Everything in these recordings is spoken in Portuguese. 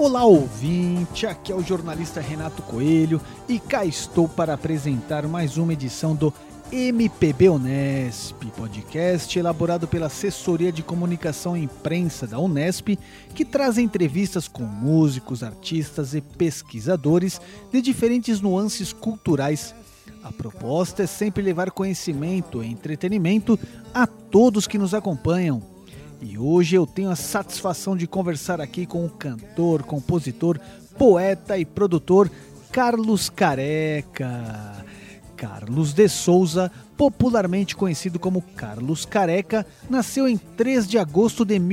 Olá ouvinte, aqui é o jornalista Renato Coelho e cá estou para apresentar mais uma edição do MPB Unesp, podcast elaborado pela Assessoria de Comunicação e Imprensa da Unesp, que traz entrevistas com músicos, artistas e pesquisadores de diferentes nuances culturais. A proposta é sempre levar conhecimento e entretenimento a todos que nos acompanham. E hoje eu tenho a satisfação de conversar aqui com o cantor, compositor, poeta e produtor Carlos Careca. Carlos de Souza, popularmente conhecido como Carlos Careca, nasceu em 3 de agosto de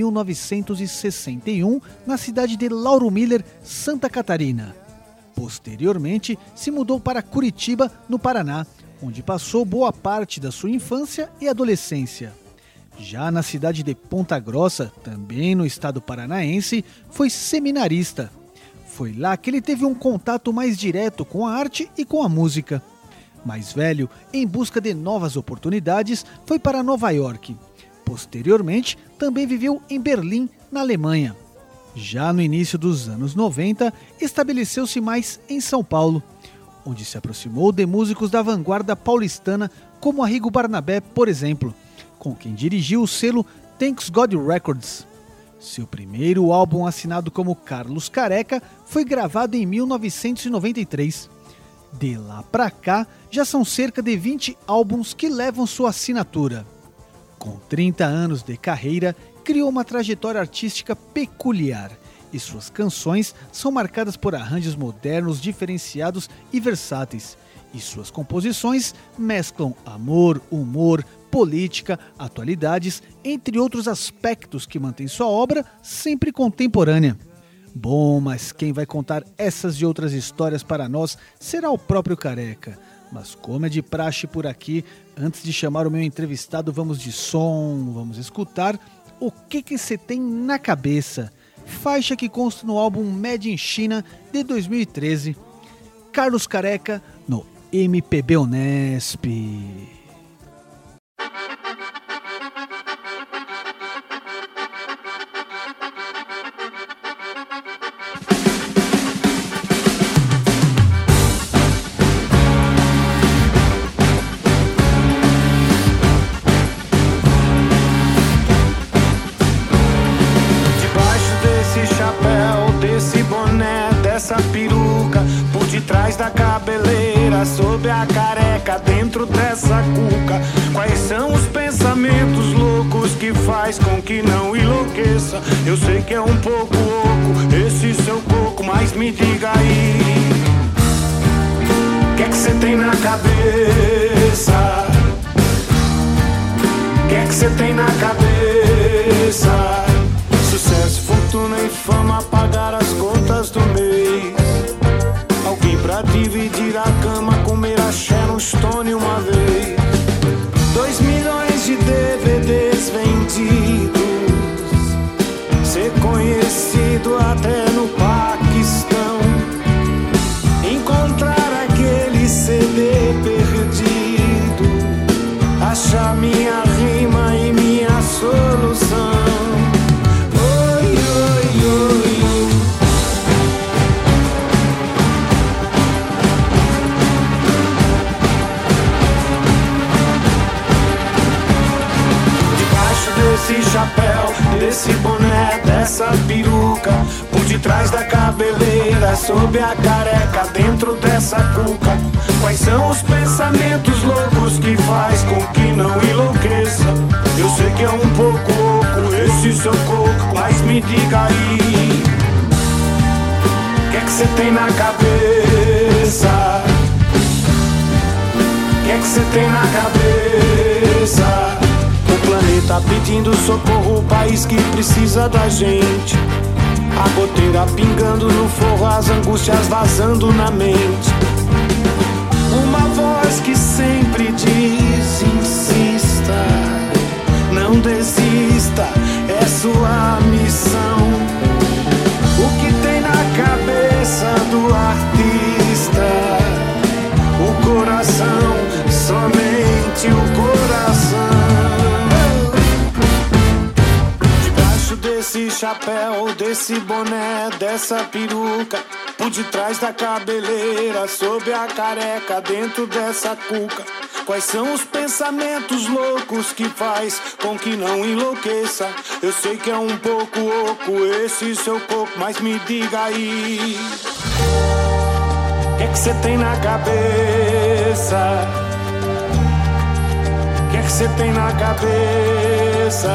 1961 na cidade de Lauro Miller, Santa Catarina. Posteriormente, se mudou para Curitiba, no Paraná, onde passou boa parte da sua infância e adolescência. Já na cidade de Ponta Grossa, também no estado paranaense, foi seminarista. Foi lá que ele teve um contato mais direto com a arte e com a música. Mais velho, em busca de novas oportunidades, foi para Nova York. Posteriormente, também viveu em Berlim, na Alemanha. Já no início dos anos 90, estabeleceu-se mais em São Paulo, onde se aproximou de músicos da vanguarda paulistana, como Arrigo Barnabé, por exemplo, com quem dirigiu o selo Thanks God Records. Seu primeiro álbum assinado como Carlos Careca foi gravado em 1993. De lá pra cá, já são cerca de 20 álbuns que levam sua assinatura. Com 30 anos de carreira, criou uma trajetória artística peculiar e suas canções são marcadas por arranjos modernos, diferenciados e versáteis. E suas composições mesclam amor, humor, política, atualidades, entre outros aspectos que mantêm sua obra sempre contemporânea. Bom, mas quem vai contar essas e outras histórias para nós será o próprio Careca. Mas como é de praxe por aqui, antes de chamar o meu entrevistado, vamos de som, vamos escutar O Que Cê Tem na Cabeça, faixa que consta no álbum Made in China de 2013. Carlos Careca no MPB Unesp. Da cabeleira, sob a careca, dentro dessa cuca. Quais são os pensamentos loucos que faz com que não enlouqueça? Eu sei que é um pouco louco esse seu coco, mas me diga aí, o que é que você tem na cabeça? O que é que você tem na cabeça? Sucesso, fortuna e fama, pagar as contas do mês. Alguém pra dividir a cama, comer axé no Stone uma vez. 2 milhões de DVDs vendidos, ser conhecido até no Paquistão. Encontrar aquele CD perdido, achar minha rima e minha solução. Oi, oi, oi. Desse chapéu, desse boné, dessa peruca, por detrás da cabeleira, sob a careca, dentro dessa cuca. Quais são os pensamentos loucos que faz com que não enlouqueça? Eu sei que é um pouco louco esse seu coco, mas me diga aí, o que é que você tem na cabeça? O que é que você tem na cabeça? Tá pedindo socorro, o país que precisa da gente. A goteira pingando no forro, as angústias vazando na mente. Uma voz que sempre diz, insista, não desista, é sua missão. O que tem na cabeça do artista? O coração, somente o coração. Desse chapéu, desse boné, dessa peruca, por detrás da cabeleira, sob a careca, dentro dessa cuca. Quais são os pensamentos loucos que faz com que não enlouqueça? Eu sei que é um pouco oco esse seu corpo, mas me diga aí, o que é que você tem na cabeça? O que é que você tem na cabeça?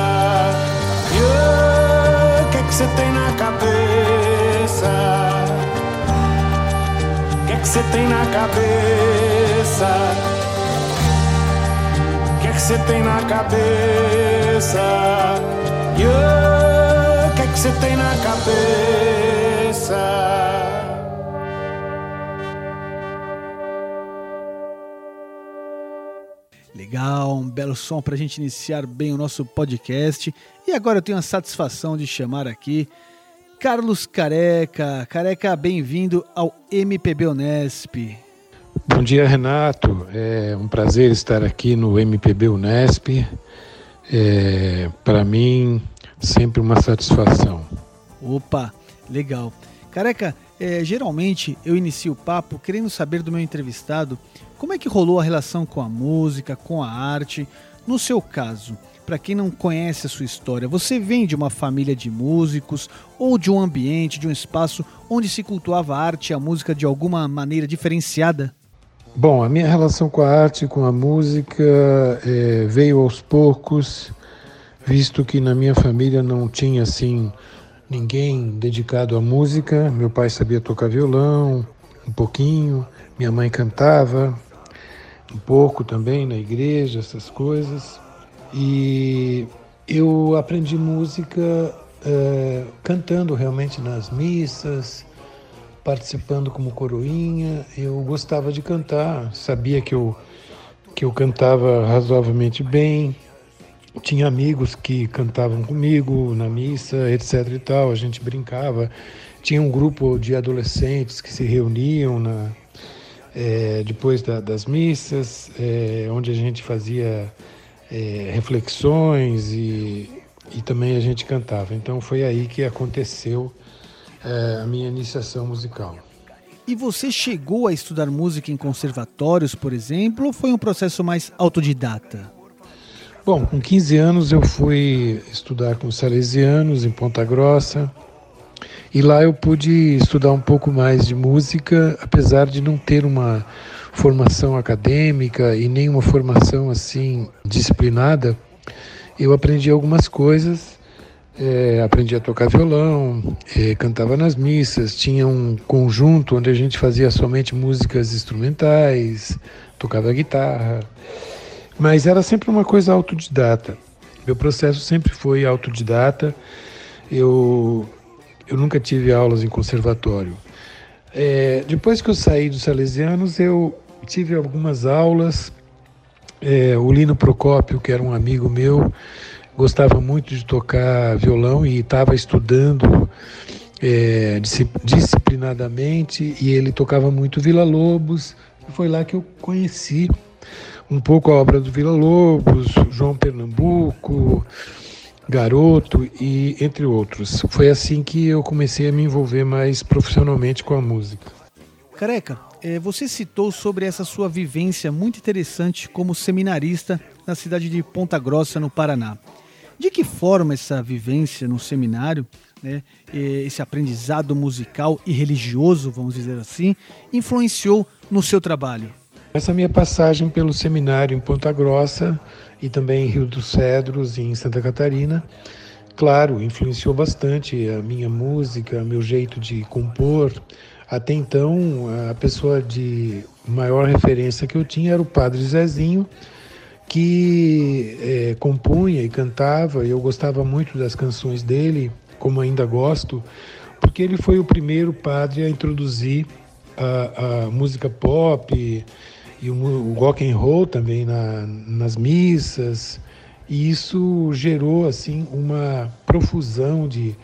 O que é que você tem na cabeça? O que é que você tem na cabeça? O que é que você tem na cabeça? O que é que você tem na cabeça? Legal, um belo som pra gente iniciar bem o nosso podcast. E agora eu tenho a satisfação de chamar aqui Carlos Careca. Careca, bem-vindo ao MPB Unesp. Bom dia, Renato. É um prazer estar aqui no MPB Unesp. Para mim, sempre uma satisfação. Opa, legal. Careca, geralmente eu inicio o papo querendo saber do meu entrevistado como é que rolou a relação com a música, com a arte. No seu caso, para quem não conhece a sua história, você vem de uma família de músicos ou de um ambiente, de um espaço onde se cultuava a arte e a música de alguma maneira diferenciada? Bom, a minha relação com a arte e com a música veio aos poucos, visto que na minha família não tinha assim ninguém dedicado à música. Meu pai sabia tocar violão um pouquinho, minha mãe cantava um pouco também na igreja, essas coisas. E eu aprendi música cantando realmente nas missas, participando como coroinha. Eu gostava de cantar, sabia que eu cantava razoavelmente bem. Tinha amigos que cantavam comigo na missa, etc e tal, a gente brincava. Tinha um grupo de adolescentes que se reuniam depois das missas, onde a gente fazia reflexões e também a gente cantava. Então foi aí que aconteceu a minha iniciação musical. E você chegou a estudar música em conservatórios, por exemplo, ou foi um processo mais autodidata? Bom, com 15 anos eu fui estudar com os salesianos em Ponta Grossa, e lá eu pude estudar um pouco mais de música, apesar de não ter uma formação acadêmica e nem uma formação assim disciplinada. Eu aprendi algumas coisas, aprendi a tocar violão, cantava nas missas, tinha um conjunto onde a gente fazia somente músicas instrumentais, tocava guitarra, mas era sempre uma coisa autodidata. Meu processo sempre foi autodidata. Eu nunca tive aulas em conservatório. Depois que eu saí dos salesianos, eu tive algumas aulas. O Lino Procópio, que era um amigo meu, gostava muito de tocar violão e estava estudando disciplinadamente, e ele tocava muito Villa-Lobos, e foi lá que eu conheci um pouco a obra do Villa-Lobos, João Pernambuco, Garoto e entre outros. Foi assim que eu comecei a me envolver mais profissionalmente com a música. Careca, você citou sobre essa sua vivência muito interessante como seminarista na cidade de Ponta Grossa, no Paraná. De que forma essa vivência no seminário, esse aprendizado musical e religioso, vamos dizer assim, influenciou no seu trabalho? Essa minha passagem pelo seminário em Ponta Grossa e também em Rio dos Cedros e em Santa Catarina, claro, influenciou bastante a minha música, meu jeito de compor. Até então, a pessoa de maior referência que eu tinha era o Padre Zezinho, que compunha e cantava, e eu gostava muito das canções dele, como ainda gosto, porque ele foi o primeiro padre a introduzir a música pop e o rock and roll também nas missas, e isso gerou assim uma profusão de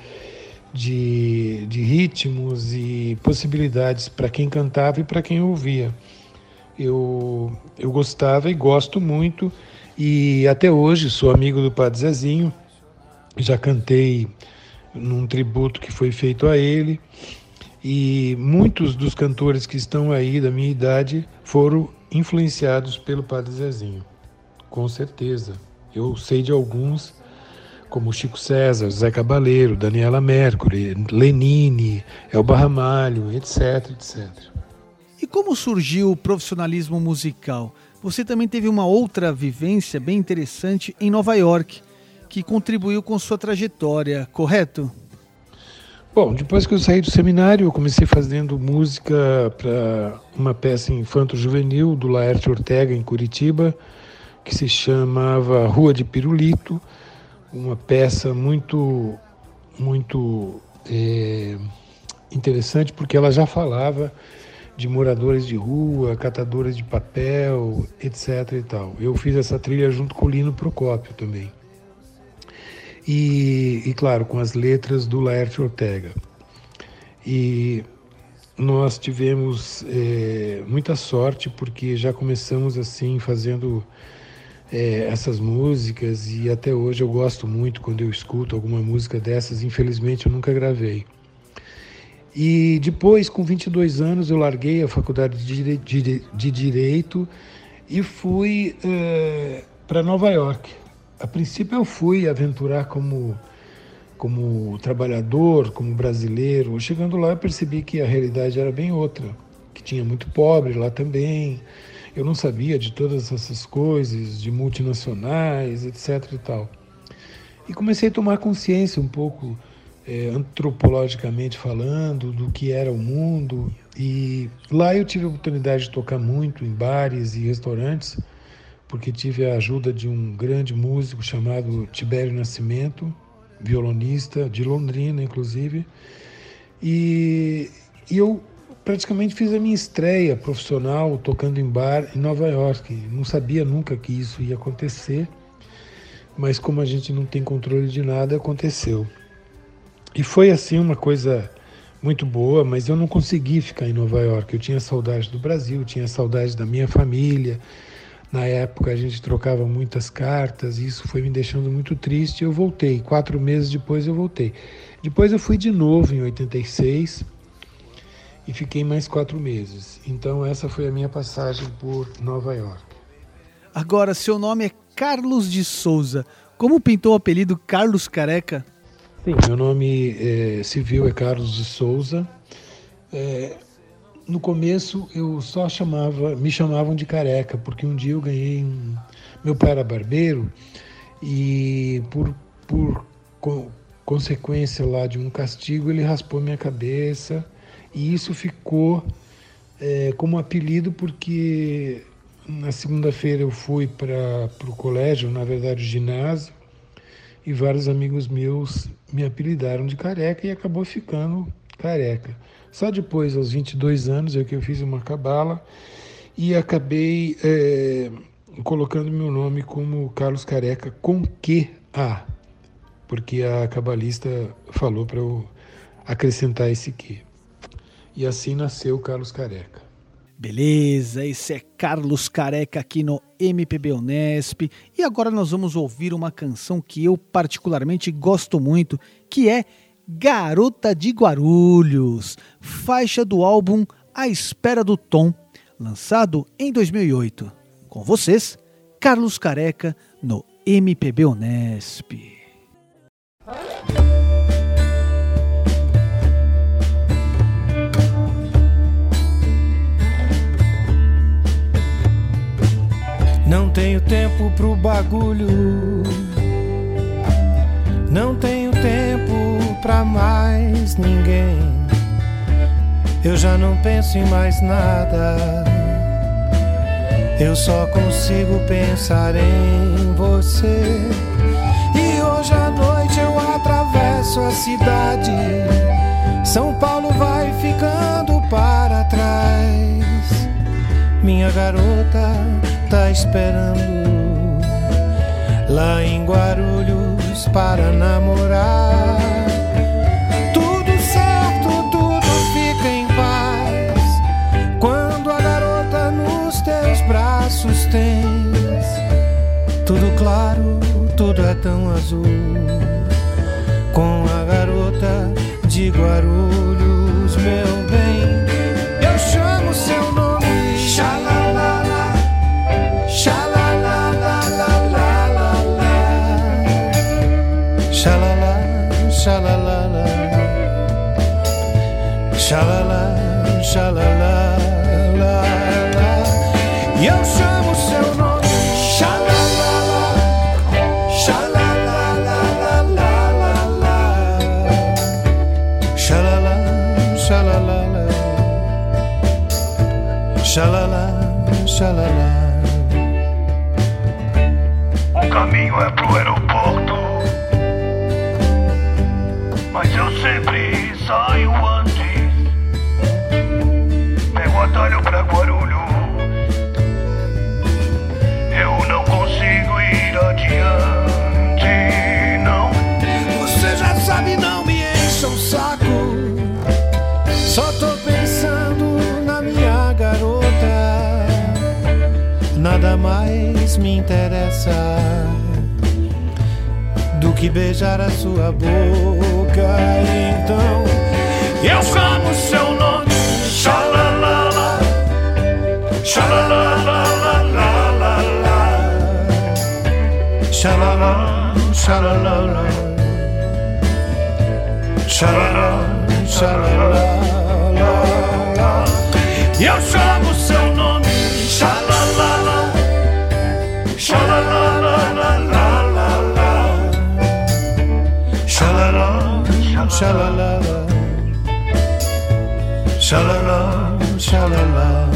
ritmos e possibilidades para quem cantava e para quem ouvia. Eu gostava e gosto muito, e até hoje sou amigo do Padre Zezinho. Já cantei num tributo que foi feito a ele. E muitos dos cantores que estão aí da minha idade foram influenciados pelo Padre Zezinho, com certeza. Eu sei de alguns, como Chico César, Zé Cabaleiro, Daniela Mercury, Lenine, Elba Ramalho, etc, etc. E como surgiu o profissionalismo musical? Você também teve uma outra vivência bem interessante em Nova York, que contribuiu com sua trajetória, correto? Bom, depois que eu saí do seminário, eu comecei fazendo música para uma peça infanto-juvenil do Laerte Ortega, em Curitiba, que se chamava Rua de Pirulito, uma peça muito interessante, porque ela já falava de moradores de rua, catadores de papel, etc. e tal. Eu fiz essa trilha junto com o Lino Procópio também. E claro, com as letras do Laerte Ortega. E nós tivemos muita sorte, porque já começamos assim, fazendo essas músicas, e até hoje eu gosto muito quando eu escuto alguma música dessas. Infelizmente eu nunca gravei. E depois, com 22 anos, eu larguei a faculdade de Direito e fui para Nova York. A princípio eu fui aventurar como trabalhador, como brasileiro. Chegando lá eu percebi que a realidade era bem outra, que tinha muito pobre lá também. Eu não sabia de todas essas coisas, de multinacionais, etc. e tal. E comecei a tomar consciência um pouco, antropologicamente falando, do que era o mundo. E lá eu tive a oportunidade de tocar muito em bares e restaurantes, porque tive a ajuda de um grande músico chamado Tibério Nascimento, violonista de Londrina, inclusive. E eu praticamente fiz a minha estreia profissional tocando em bar em Nova York. Não sabia nunca que isso ia acontecer, mas como a gente não tem controle de nada, aconteceu. E foi assim uma coisa muito boa, mas eu não consegui ficar em Nova York. Eu tinha saudade do Brasil, tinha saudade da minha família. Na época a gente trocava muitas cartas, e isso foi me deixando muito triste. Eu voltei, 4 meses depois eu voltei. Depois eu fui de novo em 86 e fiquei mais 4 meses. Então essa foi a minha passagem por Nova York. Agora, seu nome é Carlos de Souza. Como pintou o apelido Carlos Careca? Sim, meu nome civil é Carlos de Souza. No começo eu só me chamavam de Careca, porque um dia eu ganhei meu pai era barbeiro, e por consequência lá de um castigo, ele raspou minha cabeça, e isso ficou como apelido, porque na segunda-feira eu fui para o colégio, na verdade ginásio, e vários amigos meus me apelidaram de Careca e acabou ficando Careca. Só depois, aos 22 anos, que eu fiz uma cabala e acabei colocando meu nome como Carlos Careca com QA, porque a cabalista falou para eu acrescentar esse Q. E assim nasceu Carlos Careca. Beleza, esse é Carlos Careca aqui no MPB Unesp. E agora nós vamos ouvir uma canção que eu particularmente gosto muito, que é Garota de Guarulhos, faixa do álbum A Espera do Tom, lançado em 2008. Com vocês, Carlos Careca no MPB Unesp. Não tenho tempo pro bagulho, não tenho tempo pra mais ninguém. Eu já não penso em mais nada, eu só consigo pensar em você. E hoje à noite eu atravesso a cidade, São Paulo vai ficando para trás. Minha garota tá esperando lá em Guarulhos para namorar. Tudo certo, tudo fica em paz quando a garota nos teus braços tens. Tudo claro, tudo é tão azul com a garota de Guarulhos, meu bem, eu chamo seu nome. Xalalala, xalalala, xalala, xalalala, xalala, xalala, e eu chamo seu nome. Xalalala, xalalala, xalala, xalala, xalala, xalala. O caminho é pro aeroporto, mas eu sempre saio antes. Pego o atalho pra Guarulhos, eu não consigo ir adiante, não. Você já sabe, não me encha o saco, só tô pensando na minha garota. Nada mais me interessa do que beijar a sua boca. Então eu chamo seu nome. Xalalala, xalalala, xalala, xalala, xalala, xalala, e eu chamo seu nome. Xalalala, xalala, xalala, xalala, xalala, xalala.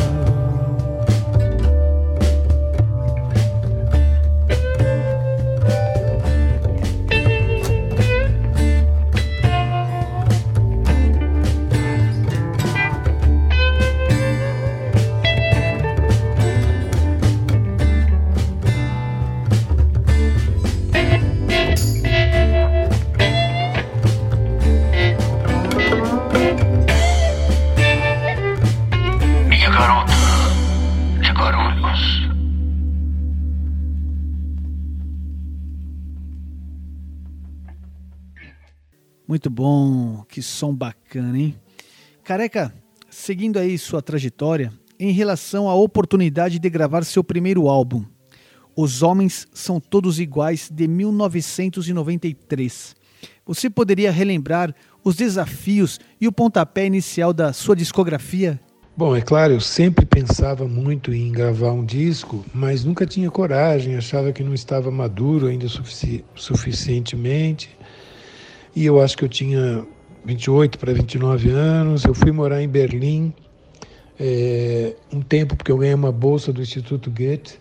Muito bom, que som bacana, hein? Careca, seguindo aí sua trajetória, em relação à oportunidade de gravar seu primeiro álbum, Os Homens São Todos Iguais, de 1993, você poderia relembrar os desafios e o pontapé inicial da sua discografia? Bom, é claro, eu sempre pensava muito em gravar um disco, mas nunca tinha coragem, achava que não estava maduro ainda suficientemente. E eu acho que eu tinha 28 para 29 anos, eu fui morar em Berlim um tempo, porque eu ganhei uma bolsa do Instituto Goethe,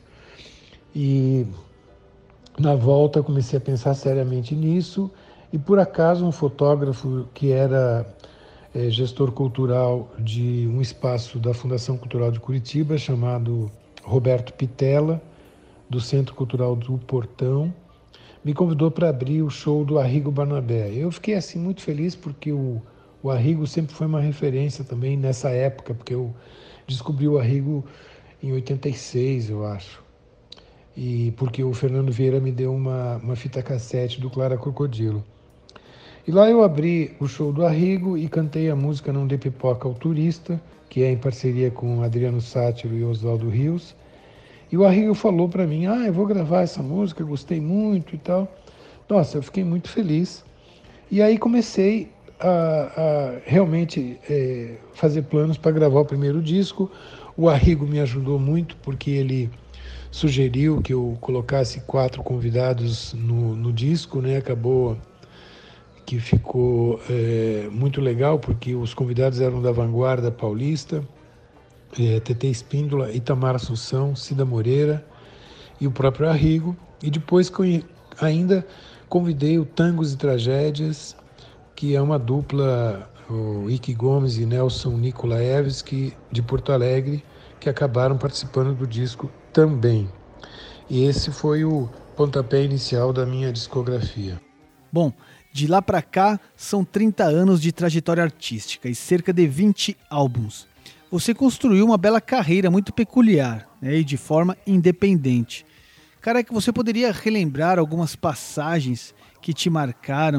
e na volta comecei a pensar seriamente nisso, e por acaso um fotógrafo que era gestor cultural de um espaço da Fundação Cultural de Curitiba, chamado Roberto Pitella, do Centro Cultural do Portão, me convidou para abrir o show do Arrigo Barnabé. Eu fiquei assim muito feliz porque o Arrigo sempre foi uma referência também nessa época, porque eu descobri o Arrigo em 86, eu acho. E porque o Fernando Vieira me deu uma fita cassete do Clara Crocodilo. E lá eu abri o show do Arrigo e cantei a música Não Dê Pipoca ao Turista, que é em parceria com Adriano Sátiro e Oswaldo Rios. E o Arrigo falou para mim, eu vou gravar essa música, gostei muito e tal. Nossa, eu fiquei muito feliz. E aí comecei a realmente fazer planos para gravar o primeiro disco. O Arrigo me ajudou muito, porque ele sugeriu que eu colocasse 4 convidados no disco, né? Acabou que ficou muito legal, porque os convidados eram da vanguarda paulista, Tetê Espíndola, Itamar Assunção, Cida Moreira e o próprio Arrigo. E depois ainda convidei o Tangos e Tragédias, que é uma dupla, o Ike Gomes e Nelson Nikolaevski, de Porto Alegre, que acabaram participando do disco também. E esse foi o pontapé inicial da minha discografia. Bom, de lá para cá são 30 anos de trajetória artística e cerca de 20 álbuns. Você construiu uma bela carreira muito peculiar, né, e de forma independente. Cara, que você poderia relembrar algumas passagens que te marcaram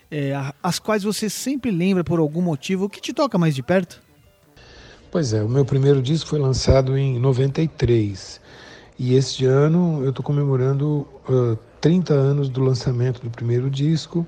as quais você sempre lembra por algum motivo, o que te toca mais de perto? Pois é, o meu primeiro disco foi lançado em 93 e este ano eu estou comemorando 30 anos do lançamento do primeiro disco.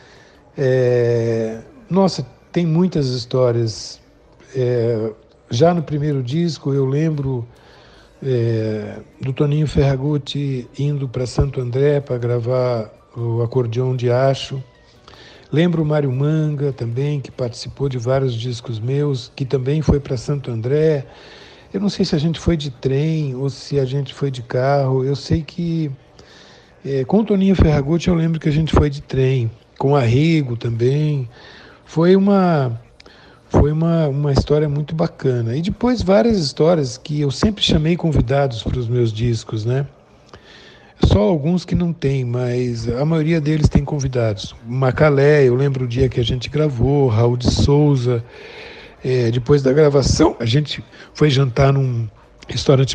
Nossa, tem muitas histórias. Já no primeiro disco eu lembro do Toninho Ferragutti indo para Santo André para gravar o Acordeão de Acho. Lembro o Mário Manga também, que participou de vários discos meus, que também foi para Santo André. Eu não sei se a gente foi de trem ou se a gente foi de carro. Eu sei que com o Toninho Ferragutti eu lembro que a gente foi de trem, com a Rigo também. Foi uma história muito bacana. E depois várias histórias que eu sempre chamei convidados para os meus discos, né? Só alguns que não tem, mas a maioria deles tem convidados. Macalé, eu lembro o dia que a gente gravou, Raul de Souza. Depois da gravação, a gente foi jantar num restaurante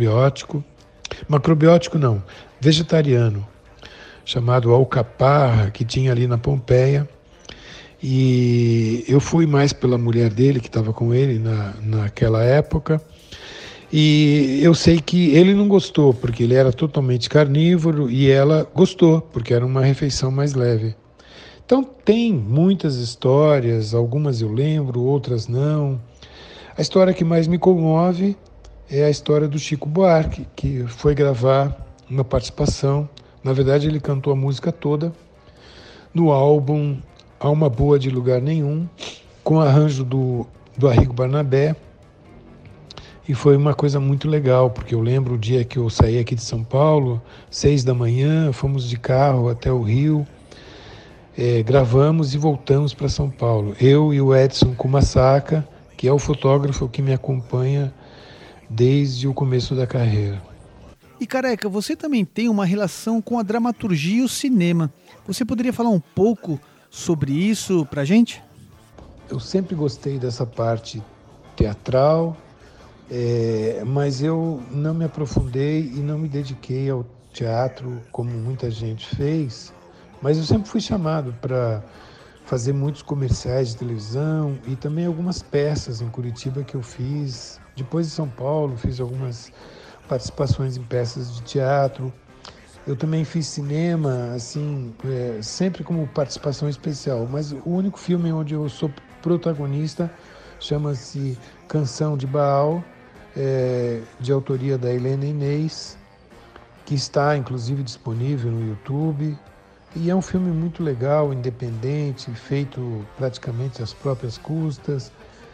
vegetariano, chamado Alcaparra, que tinha ali na Pompeia. E eu fui mais pela mulher dele, que estava com ele naquela época. E eu sei que ele não gostou, porque ele era totalmente carnívoro, e ela gostou, porque era uma refeição mais leve. Então tem muitas histórias, algumas eu lembro, outras não. A história que mais me comove é a história do Chico Buarque, que foi gravar uma participação. Na verdade, ele cantou a música toda no álbum Alma Boa de Lugar Nenhum, com arranjo do Arrigo Barnabé. E foi uma coisa muito legal, porque eu lembro o dia que eu saí aqui de São Paulo, 6 da manhã, fomos de carro até o Rio, gravamos e voltamos para São Paulo. Eu e o Edson Kumasaka, que é o fotógrafo que me acompanha desde o começo da carreira. E Careca, você também tem uma relação com a dramaturgia e o cinema. Você poderia falar um pouco sobre isso pra gente? Eu sempre gostei dessa parte teatral, mas eu não me aprofundei e não me dediquei ao teatro como muita gente fez, mas eu sempre fui chamado para fazer muitos comerciais de televisão e também algumas peças em Curitiba que eu fiz. Depois de São Paulo, fiz algumas participações em peças de teatro. Eu também fiz cinema, assim, sempre como participação especial, mas o único filme onde eu sou protagonista chama-se Canção de Baal, de autoria da Helena Inês, que está inclusive disponível no YouTube. E é um filme muito legal, independente, feito praticamente às próprias custas.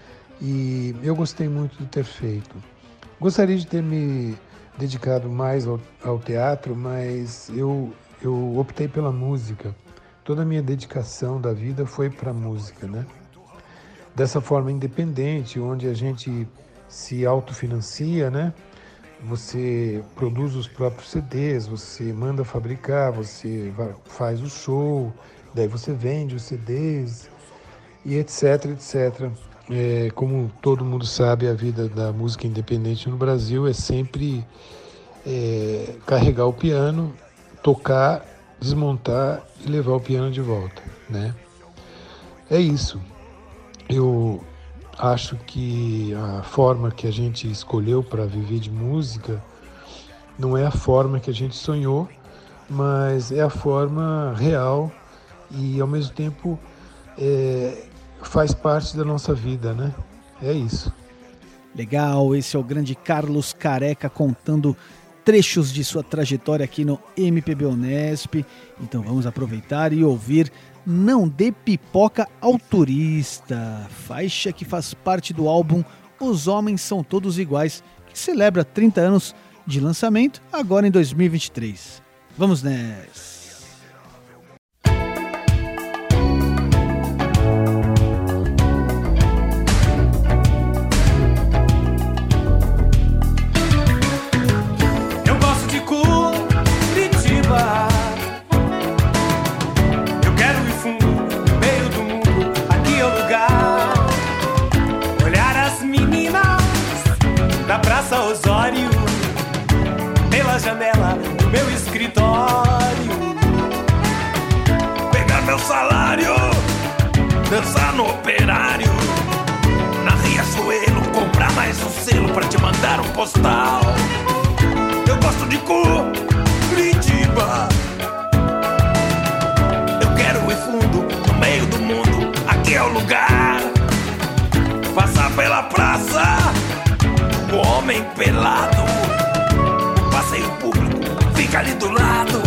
E eu gostei muito de ter feito. Gostaria de ter me dedicado mais ao teatro, mas eu optei pela música. Toda a minha dedicação da vida foi para a música, né? Dessa forma independente, onde a gente se autofinancia, né? Você produz os próprios CDs, você manda fabricar, você faz o show, daí você vende os CDs e etc, etc. Como todo mundo sabe, a vida da música independente no Brasil é sempre carregar o piano, tocar, desmontar e levar o piano de volta, né? É isso. Eu acho que a forma que a gente escolheu para viver de música não é a forma que a gente sonhou, mas é a forma real e, ao mesmo tempo, faz parte da nossa vida, né? É isso. Legal, esse é o grande Carlos Careca contando trechos de sua trajetória aqui no MPB Unesp. Então vamos aproveitar e ouvir Não Dê Pipoca ao Turista, faixa que faz parte do álbum Os Homens São Todos Iguais, que celebra 30 anos de lançamento agora em 2023. Vamos nessa! Osório, pela janela do meu escritório, pegar meu salário mandar um postal. Eu gosto de Curitiba. Eu quero ir fundo no meio do mundo. Aqui é o lugar. Passar pela praça, o homem pelado. O passeio público fica ali do lado,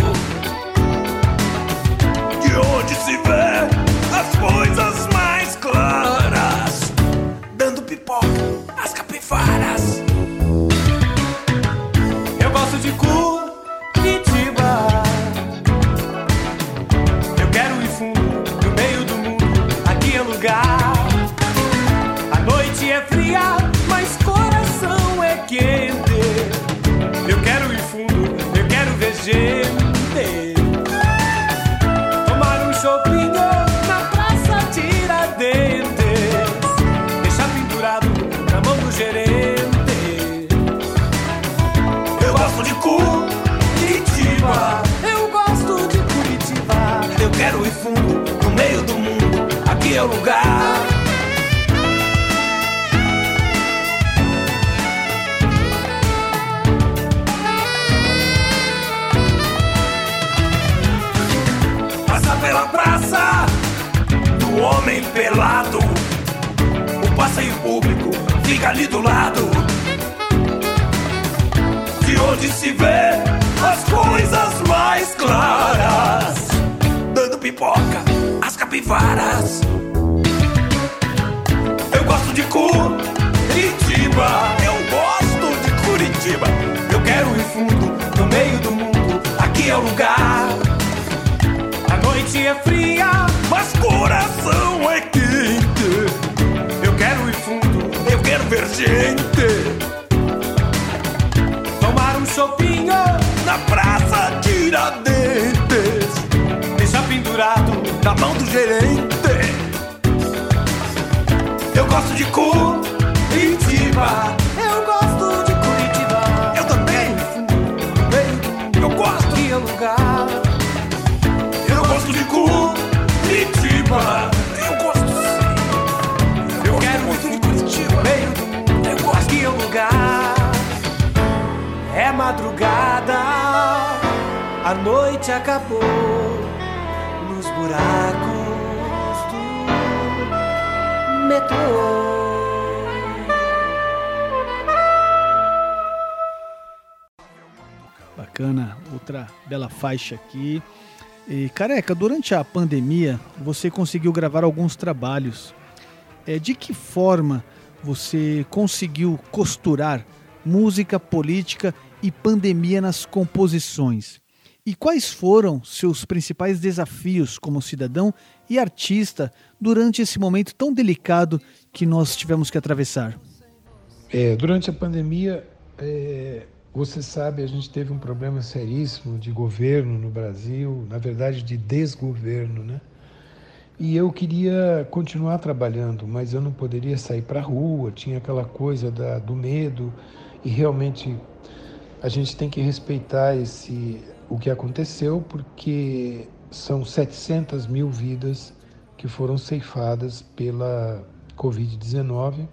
de onde se vê as coisas mais claras, dando pipoca às capivaras. Eu gosto de Curitiba. Eu quero ir fundo no meio do mundo. Aqui é lugar. A noite é fria, mas coração é quente. Eu quero ir fundo, eu quero ver gente. Tomar um chopinho na Praça Tiradentes, deixar pendurado na mão do gerente. Eu gosto de Curitiba. Eu gosto de Curitiba. Eu quero ir fundo no meio do mundo. Aqui é o lugar. Pela praça do homem pelado, o passeio público fica ali do lado, de onde se vê as coisas mais claras, dando pipoca às capivaras. Eu gosto de Curitiba. Eu gosto de Curitiba. Eu quero ir fundo no meio do mundo. Aqui é o lugar. A noite é fria, mas coração é quente. Eu quero ir fundo, eu quero ver gente. Tomar um chopinho na Praça Tiradentes, deixar pendurado na mão do gerente. Eu gosto de Curitiba. Eu gosto de Curitiba. Eu também. No meio do mundo. Eu gosto de lugar. Eu gosto de Curitiba. Eu gosto sim. Eu quero muito de Curitiba. Meio do mundo. Eu gosto de lugar. É madrugada, a noite acabou nos buracos do metrô. Bacana, outra bela faixa aqui. E, Careca, durante a pandemia, você conseguiu gravar alguns trabalhos. De que forma você conseguiu costurar música, política e pandemia nas composições? E quais foram seus principais desafios como cidadão e artista durante esse momento tão delicado que nós tivemos que atravessar? Durante a pandemia, você sabe, a gente teve um problema seríssimo de governo no Brasil, na verdade de desgoverno, né? E eu queria continuar trabalhando, mas eu não poderia sair para a rua, tinha aquela coisa do medo, e realmente a gente tem que respeitar o que aconteceu, porque são 700 mil vidas que foram ceifadas pela Covid-19.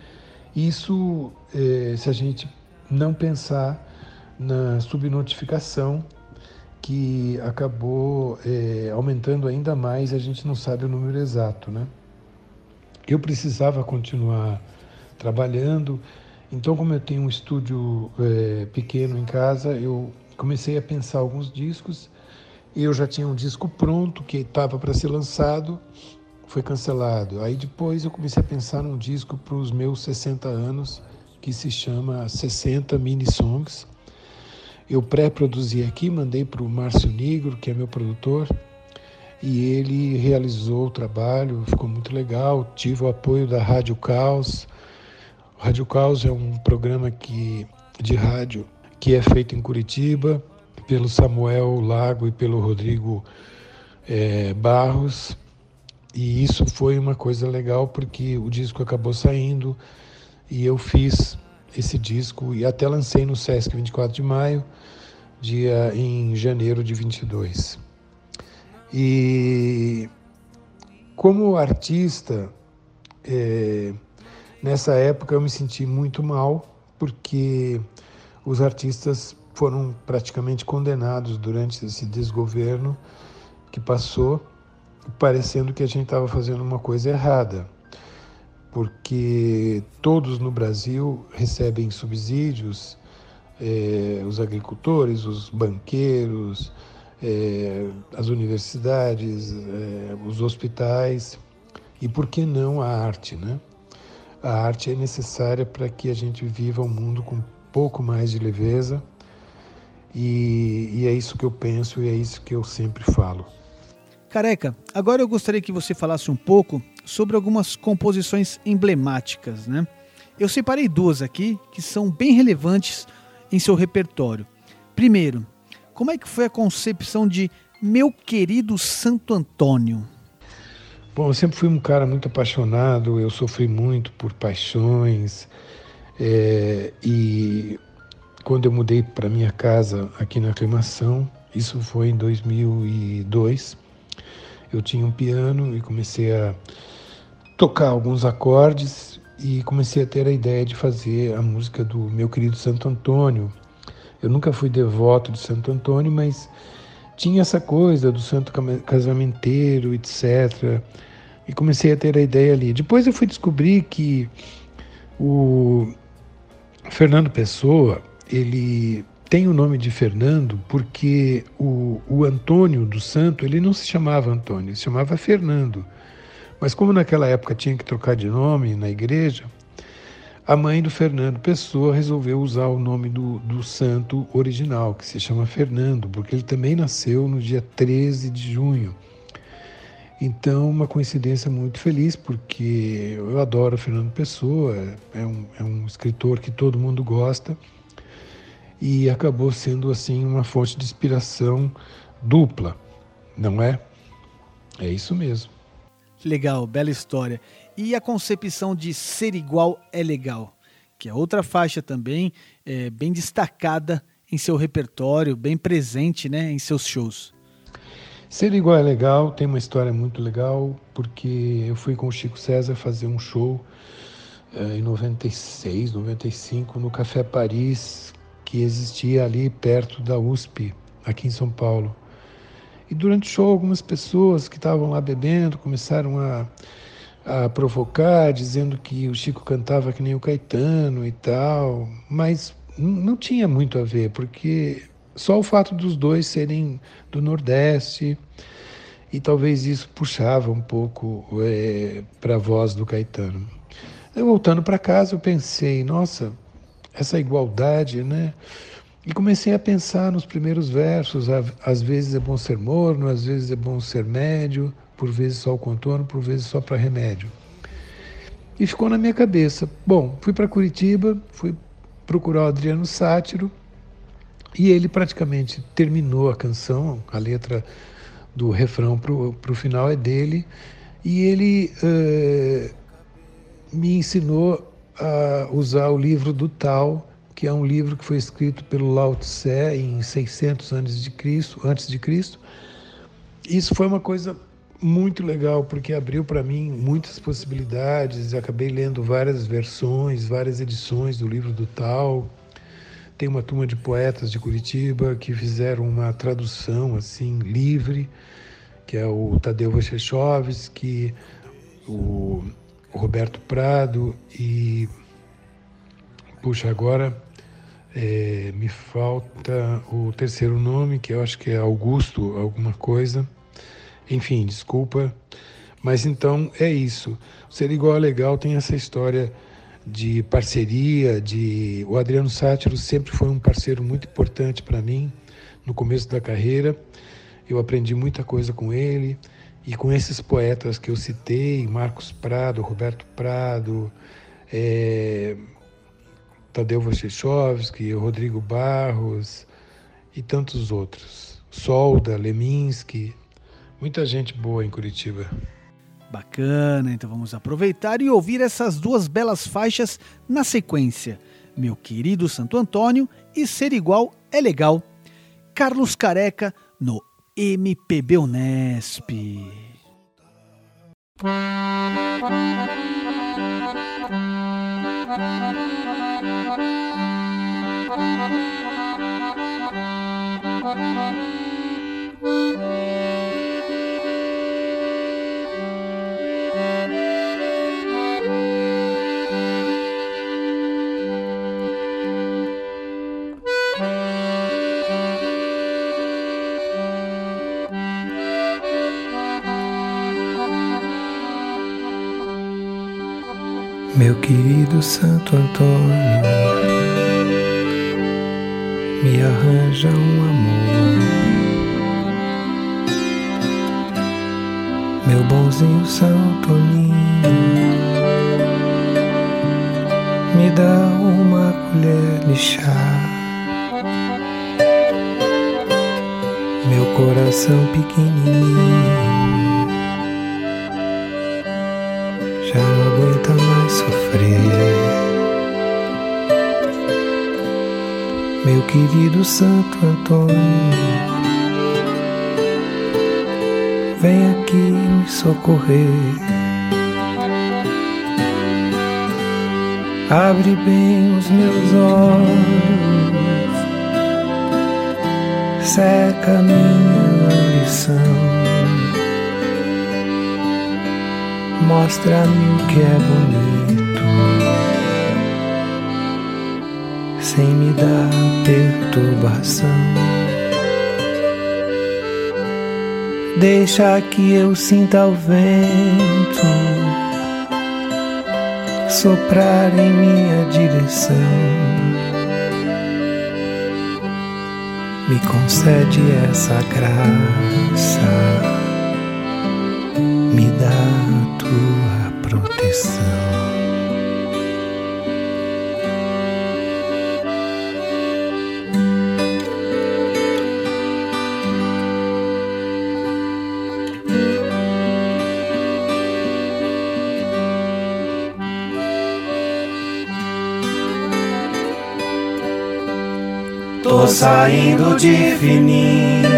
Isso, se a gente não pensar na subnotificação, que acabou aumentando ainda mais, a gente não sabe o número exato, né? Eu precisava continuar trabalhando, então como eu tenho um estúdio pequeno em casa, eu comecei a pensar alguns discos. Eu já tinha um disco pronto que estava para ser lançado, foi cancelado. Aí depois eu comecei a pensar num disco para os meus 60 anos, que se chama 60 Mini Songs. Eu pré-produzi aqui, mandei para o Márcio Nigro, que é meu produtor, e ele realizou o trabalho, ficou muito legal. Tive o apoio da Rádio Caos. O Rádio Caos é um programa de rádio que é feito em Curitiba, pelo Samuel Lago e pelo Rodrigo Barros. E isso foi uma coisa legal, porque o disco acabou saindo e eu fiz esse disco e até lancei no Sesc 24 de maio, em janeiro de 22. E como artista, nessa época eu me senti muito mal, porque os artistas foram praticamente condenados durante esse desgoverno que passou, parecendo que a gente estava fazendo uma coisa errada, porque todos no Brasil recebem subsídios, os agricultores, os banqueiros, as universidades, os hospitais, e por que não a arte, né? A arte é necessária para que a gente viva um mundo com um pouco mais de leveza, e é isso que eu penso e é isso que eu sempre falo. Careca, agora eu gostaria que você falasse um pouco sobre algumas composições emblemáticas, né? Eu separei duas aqui que são bem relevantes em seu repertório. Primeiro, como é que foi a concepção de Meu Querido Santo Antônio? Bom, eu sempre fui um cara muito apaixonado, eu sofri muito por paixões, e quando eu mudei para minha casa aqui na Aclimação, isso foi em 2002, eu tinha um piano e comecei a tocar alguns acordes e comecei a ter a ideia de fazer a música do Meu Querido Santo Antônio. Eu nunca fui devoto de Santo Antônio, mas tinha essa coisa do santo casamenteiro, etc. E comecei a ter a ideia ali. Depois eu fui descobrir que o Fernando Pessoa, ele tem o nome de Fernando porque o Antônio do Santo, ele não se chamava Antônio, ele se chamava Fernando. Mas como naquela época tinha que trocar de nome na igreja, a mãe do Fernando Pessoa resolveu usar o nome do santo original, que se chama Fernando, porque ele também nasceu no dia 13 de junho. Então, uma coincidência muito feliz, porque eu adoro Fernando Pessoa, é um escritor que todo mundo gosta, e acabou sendo assim uma fonte de inspiração dupla, não é? É isso mesmo. Legal, bela história. E a concepção de Ser Igual é Legal, que é outra faixa também bem destacada em seu repertório, bem presente, né, em seus shows. Ser Igual é Legal tem uma história muito legal, porque eu fui com o Chico César fazer um show em 96, 95, no Café Paris, que existia ali perto da USP, aqui em São Paulo. E durante o show, algumas pessoas que estavam lá bebendo começaram a provocar, dizendo que o Chico cantava que nem o Caetano e tal, mas não tinha muito a ver, porque só o fato dos dois serem do Nordeste, e talvez isso puxava um pouco para a voz do Caetano. Eu, voltando para casa, eu pensei, nossa, essa igualdade, né? E comecei a pensar nos primeiros versos, às vezes é bom ser morno, às vezes é bom ser médio, por vezes só o contorno, por vezes só para remédio. E ficou na minha cabeça. Bom, fui para Curitiba, fui procurar o Adriano Sátiro, e ele praticamente terminou a canção, a letra do refrão para o final é dele, e ele me ensinou a usar o livro do Tao, que é um livro que foi escrito pelo Lao Tse em 600 antes de Cristo. Isso foi uma coisa muito legal, porque abriu para mim muitas possibilidades. Acabei lendo várias versões, várias edições do livro do Tao. Tem uma turma de poetas de Curitiba que fizeram uma tradução assim livre, que é o Tadeu Wojciechowski, o Roberto Prado e... Puxa, agora me falta o terceiro nome, que eu acho que é Augusto alguma coisa. Enfim, desculpa. Mas então é isso. Ser Igual é Legal tem essa história de parceria, o Adriano Sátiro sempre foi um parceiro muito importante para mim no começo da carreira. Eu aprendi muita coisa com ele e com esses poetas que eu citei, Marcos Prado, Roberto Prado, Tadeu Wojciechowski, Rodrigo Barros e tantos outros. Solda, Leminski, muita gente boa em Curitiba. Bacana, então vamos aproveitar e ouvir essas duas belas faixas na sequência. Meu Querido Santo Antônio e Ser Igual é Legal. Carlos Careca no MPB Unesp. Meu querido Santo Antônio, me arranja um amor. Meu bonzinho São Toninho, me dá uma colher de chá. Meu coração pequenininho já não aguenta mais sofrer. Meu querido Santo Antônio, vem aqui me socorrer. Abre bem os meus olhos, seca minha ambição. Mostra-me o que é bonito, sem me dar perturbação. Deixa que eu sinta o vento soprar em minha direção. Me concede essa graça, me dá a tua proteção. Tô saindo de fininho,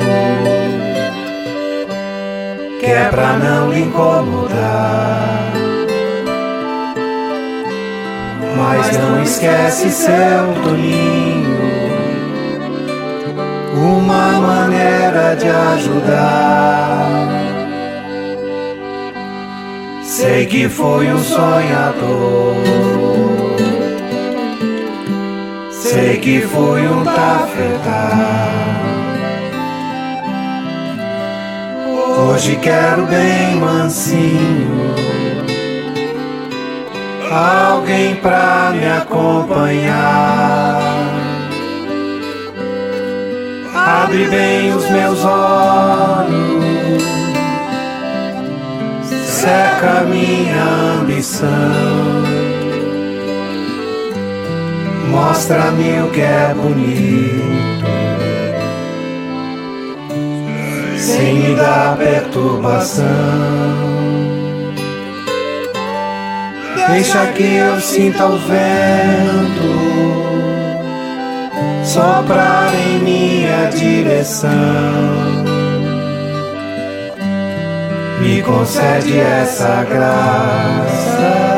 que é pra não lhe incomodar. Mas não esquece, seu Toninho, uma maneira de ajudar. Sei que foi um sonhador, sei que foi um tafetá. Hoje quero bem mansinho alguém pra me acompanhar. Abre bem os meus olhos, seca minha ambição. Mostra-me o que é bonito, sem me dar perturbação. Deixa que eu sinta o vento soprar em minha direção. Me concede essa graça,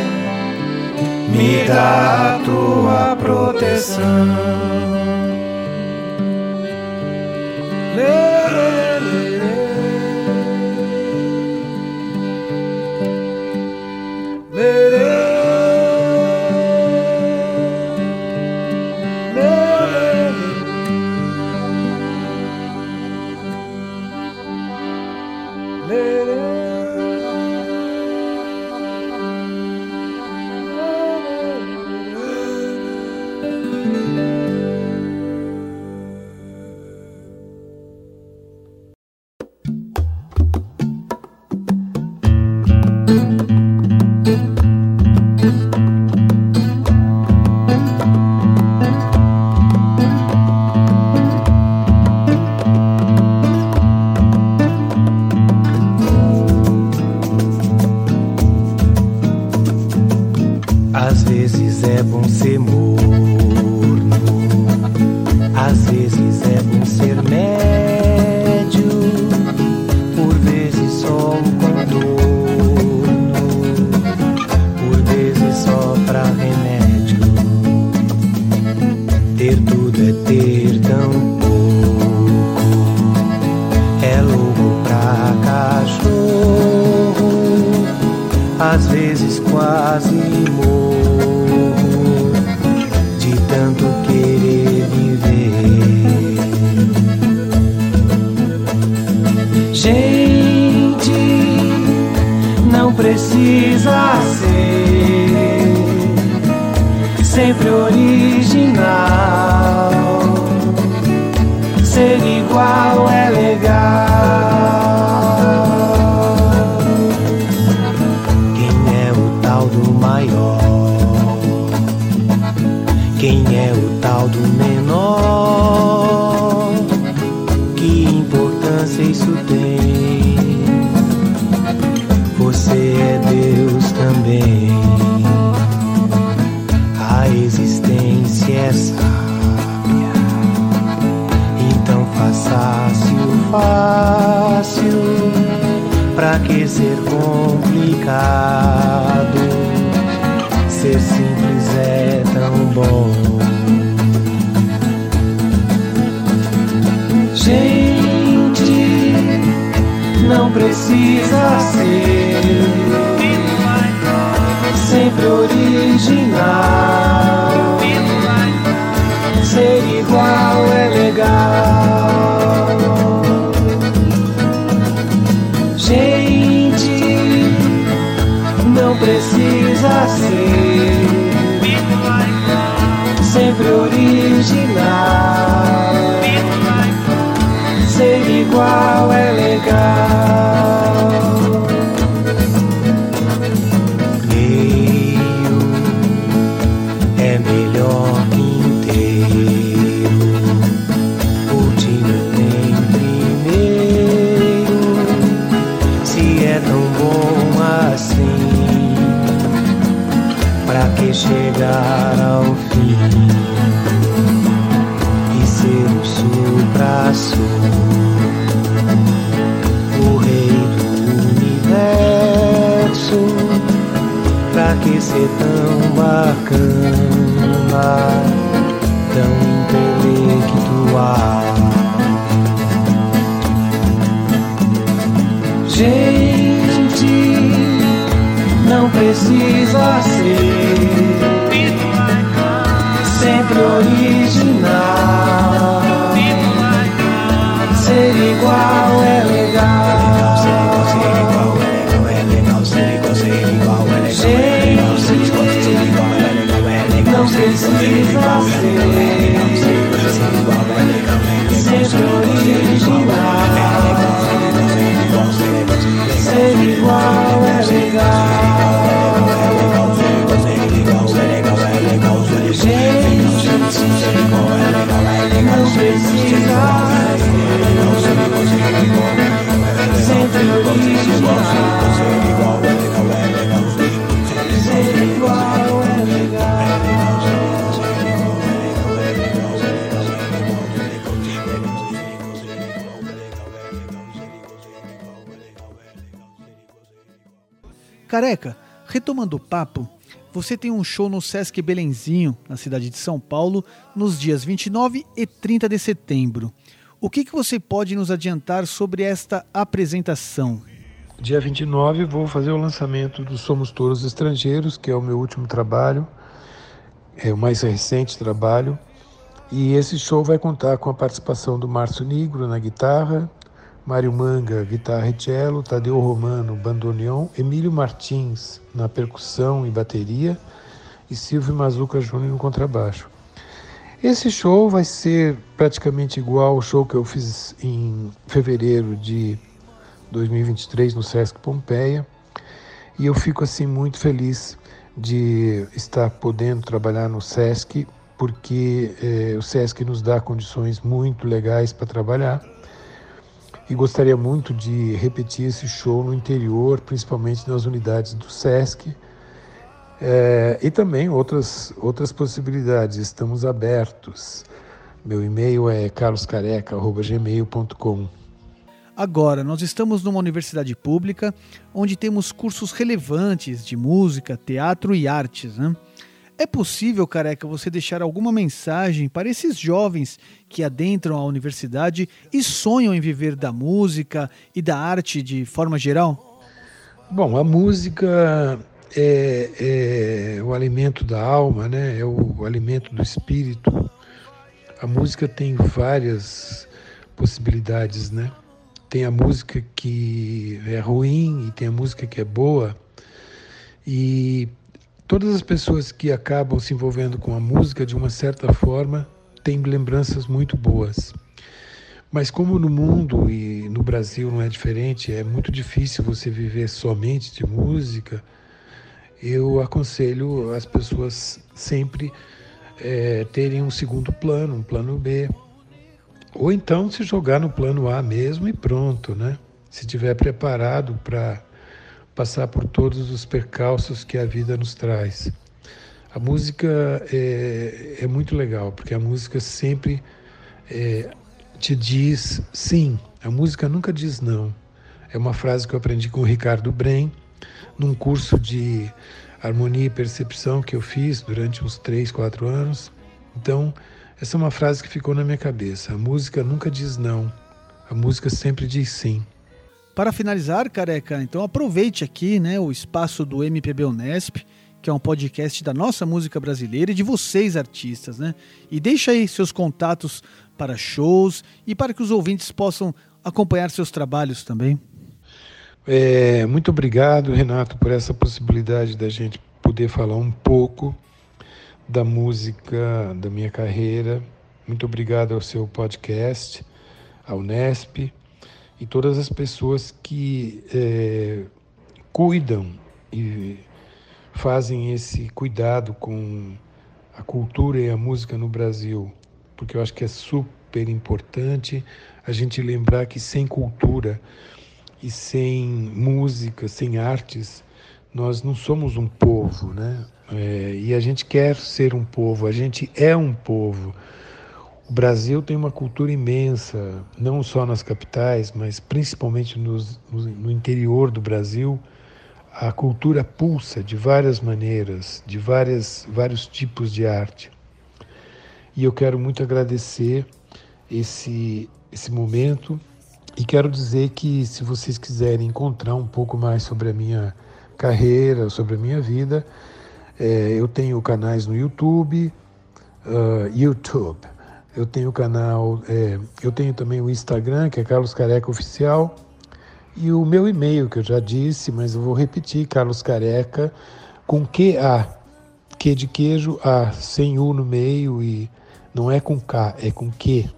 me dá a tua proteção. Gente, não precisa ser sempre original. Ser igual é legal. Quem é o tal do maior? Quem é o tal do menor? Que importância isso tem? Você é Deus também. A existência é sábia, então faça-se o fácil. Pra que ser complicado? Ser simples é tão bom. Gente, não precisa ser sempre original. Ser igual é legal. Gente, não precisa ser sempre original. Ser igual é legal. Meio é melhor que inteiro. Último tem primeiro. Se é tão bom assim, pra que chegar ao fim e ser o supra-sumo, o rei do universo? Pra que ser tão bacana, tão intelectual? Gente, não precisa ser sempre original. Ser igual é legal. Gente, não precisa ser sempre original. Ser igual é legal. Gente, não precisa sempre original. Ser igual é legal. Careca, retomando o papo, você tem um show no Sesc Belenzinho, na cidade de São Paulo, nos dias 29 e 30 de setembro. O que você pode nos adiantar sobre esta apresentação? Dia 29 vou fazer o lançamento do Somos Touros Estrangeiros, que é o meu último trabalho, é o mais recente trabalho. E esse show vai contar com a participação do Márcio Nigro na guitarra, Mário Manga, guitarra e cello, Tadeu Romano, bandoneon, Emílio Martins na percussão e bateria e Silvio Mazuca Júnior no contrabaixo. Esse show vai ser praticamente igual ao show que eu fiz em fevereiro de 2023 no Sesc Pompeia, e eu fico assim muito feliz de estar podendo trabalhar no Sesc, porque o Sesc nos dá condições muito legais para trabalhar, e gostaria muito de repetir esse show no interior, principalmente nas unidades do Sesc, e também outras possibilidades. Estamos abertos. Meu e-mail é carloscareca@gmail.com. Agora, nós estamos numa universidade pública onde temos cursos relevantes de música, teatro e artes, né? É possível, Careca, você deixar alguma mensagem para esses jovens que adentram a universidade e sonham em viver da música e da arte de forma geral? Bom, a música é o alimento da alma, né? É o alimento do espírito. A música tem várias possibilidades, né? tem a música que é ruim e tem a música que é boa. E todas as pessoas que acabam se envolvendo com a música, de uma certa forma, têm lembranças muito boas. Mas como no mundo e no Brasil não é diferente, é muito difícil você viver somente de música, eu aconselho as pessoas sempre terem um segundo plano, um plano B. Ou então se jogar no plano A mesmo e pronto, né? Se estiver preparado para passar por todos os percalços que a vida nos traz. A música é muito legal, porque a música sempre te diz sim. A música nunca diz não. É uma frase que eu aprendi com o Ricardo Brem, num curso de harmonia e percepção que eu fiz durante uns 3, 4 anos. Então, essa é uma frase que ficou na minha cabeça. A música nunca diz não. A música sempre diz sim. Para finalizar, Careca, então aproveite aqui, né, o espaço do MPB Unesp, que é um podcast da nossa música brasileira e de vocês, artistas, né? E deixa aí seus contatos para shows e para que os ouvintes possam acompanhar seus trabalhos também. Muito obrigado, Renato, por essa possibilidade da gente poder falar um pouco da música, da minha carreira. Muito obrigado ao seu podcast, ao Unesp, e todas as pessoas que cuidam e fazem esse cuidado com a cultura e a música no Brasil, porque eu acho que é super importante a gente lembrar que sem cultura e sem música, sem artes, nós não somos um povo, né? E a gente quer ser um povo, a gente é um povo. O Brasil tem uma cultura imensa, não só nas capitais, mas principalmente no interior do Brasil. A cultura pulsa de várias maneiras, de vários tipos de arte. E eu quero muito agradecer esse momento e quero dizer que, se vocês quiserem encontrar um pouco mais sobre a minha carreira, sobre a minha vida, eu tenho canais no YouTube. Eu tenho canal, eu tenho também o Instagram, que é Carlos Careca Oficial, e o meu e-mail, que eu já disse, mas eu vou repetir, Carlos Careca, com Q-A, Q de queijo, A, sem U no meio, e não é com K, é com Q,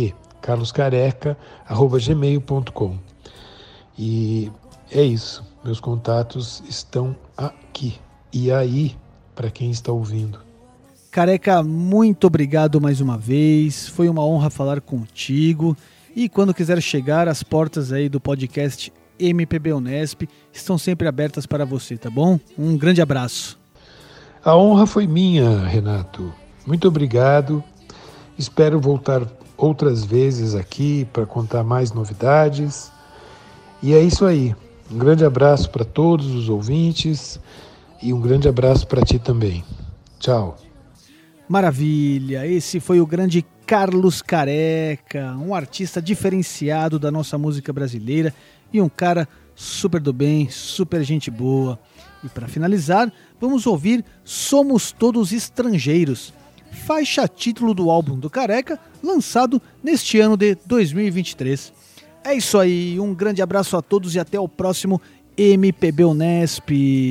carloscareca@gmail.com. E é isso, meus contatos estão aqui, e aí, para quem está ouvindo. Careca, muito obrigado mais uma vez, foi uma honra falar contigo, e quando quiser chegar, as portas aí do podcast MPB Unesp estão sempre abertas para você, tá bom? Um grande abraço. A honra foi minha, Renato. Muito obrigado, espero voltar outras vezes aqui para contar mais novidades, e é isso aí, um grande abraço para todos os ouvintes, e um grande abraço para ti também. Tchau. Maravilha, esse foi o grande Carlos Careca, um artista diferenciado da nossa música brasileira e um cara super do bem, super gente boa. E para finalizar, vamos ouvir Somos Todos Estrangeiros, faixa título do álbum do Careca, lançado neste ano de 2023. É isso aí, um grande abraço a todos e até o próximo MPB Unesp.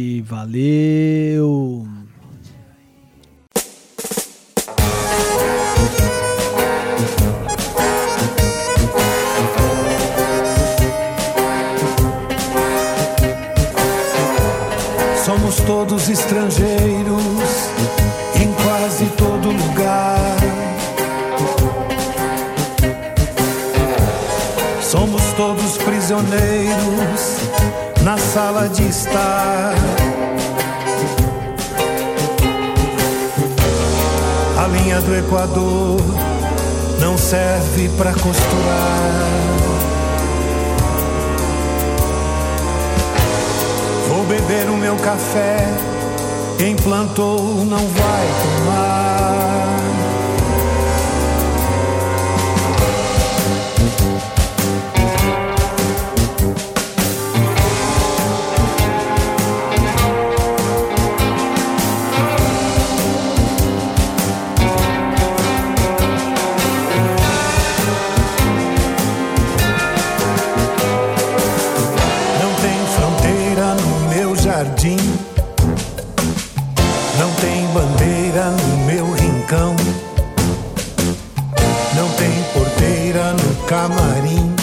Valeu! Somos todos estrangeiros em quase todo lugar. Somos todos prisioneiros na sala de estar. A linha do Equador não serve pra costurar. Vou beber o meu café, quem plantou não vai tomar. jardim. Não tem bandeira no meu rincão. Não tem porteira no camarim.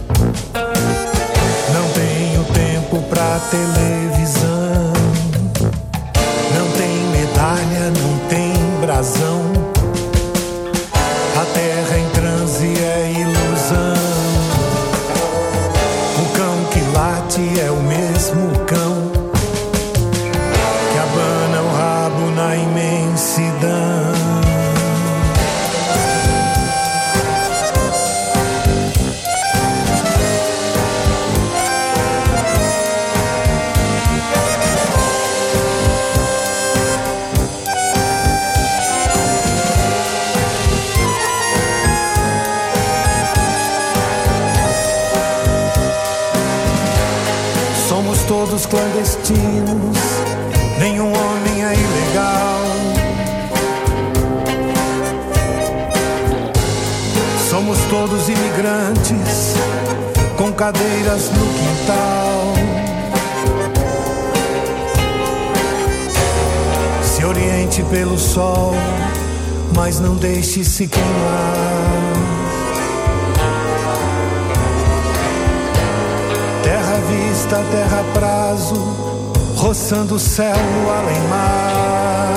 Não tenho tempo pra televisão. Não tem medalha, não tem brasão. A terra em transe é ilusão. O cão que late é o mesmo cão que abana o rabo na imensidão. Todos clandestinos, nenhum homem é ilegal. Somos todos imigrantes, com cadeiras no quintal. Se oriente pelo sol, mas não deixe se queimar. Vista, terra prazo, roçando o céu no além-mar.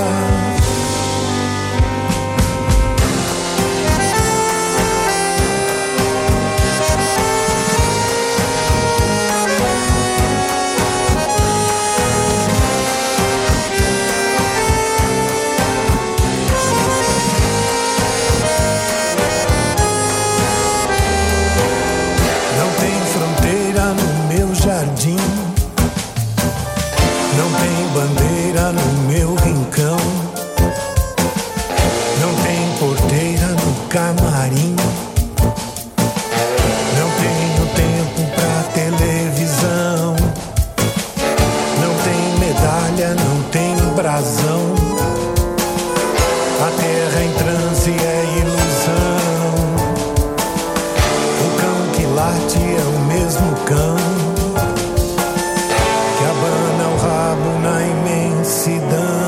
Jardim. Não tem bandeira no meu rincão. Não tem porteira no camarim. Não tenho tempo pra televisão. Não tem medalha, não tem brasão. A terra em transe é ilusão. O cão que late é o mesmo cão que abana o rabo na imensidão.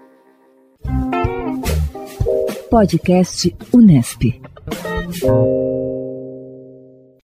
Podcast Unesp.